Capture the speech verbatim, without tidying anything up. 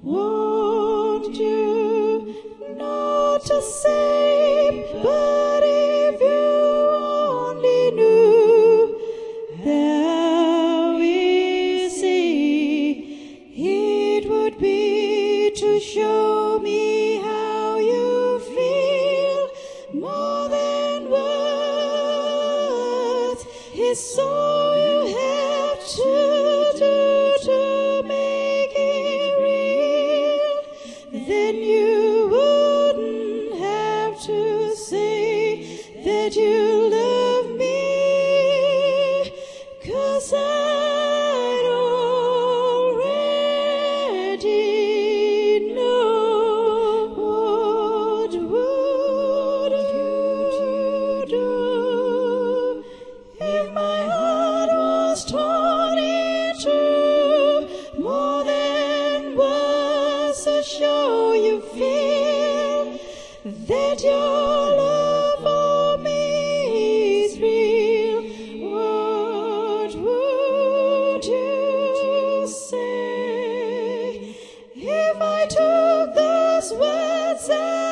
want you not to say, but if you only knew how easy it would be to show me how you feel more than words. It's all you have to do to make it real. Then you wouldn't have to say that you love me, 'cause I'd already know. What would you do if my heart was torn in two? More than words to show you feel that your love for me is real. What would you say if I took those words out